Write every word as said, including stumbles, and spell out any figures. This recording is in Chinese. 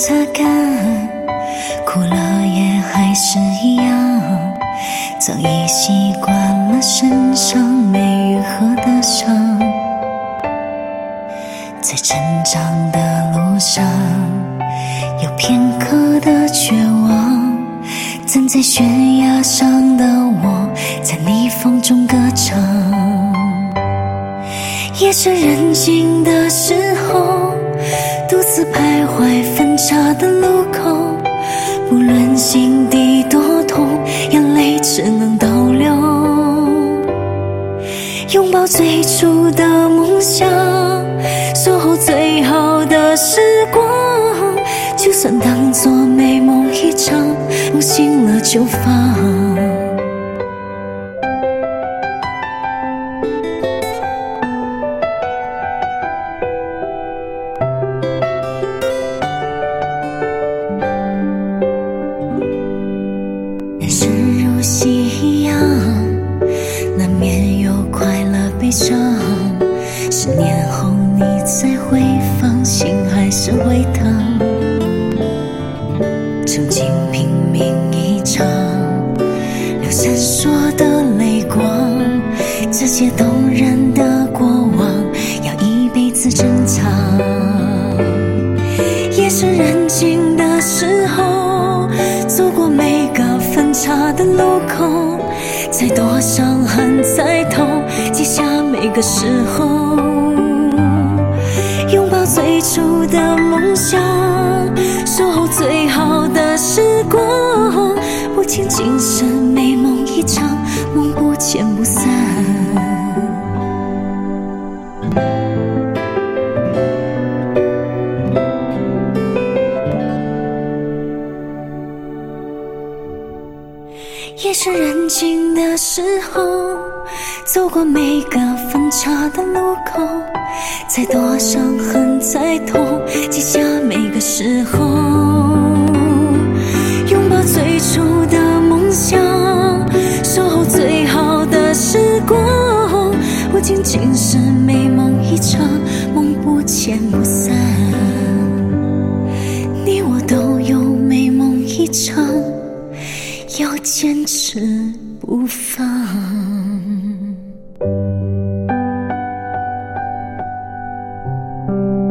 擦干，哭了也还是一样，早已习惯了身上没愈合的伤。在成长的路上，有片刻的绝望，站在悬崖上的我，在逆风中歌唱。夜深人静的时候，独自徘徊分岔的路口，不论心底多痛，眼泪只能倒流。拥抱最初的梦想，守候最好的时光，就算当作美梦一场，梦醒了就放。人生如戏一样，难免有快乐悲伤，十年后你再回放，心还是会疼。曾经拼命一场，流闪烁的泪光，这些动人的过往，要一辈子珍藏。夜深人静的时候，走过每个分岔的路口，再多伤痕再痛，记下每个时候。拥抱最初的梦想，守候最好的时光，不仅仅是美梦一场，梦不见不散。夜深人静的时候，走过每个分岔的路口，再多伤痕再痛，记下每个时候。拥抱最初的梦想，守候最好的时光，不仅仅是美梦一场，梦不见不散。你我都有美梦一场，要坚持不放。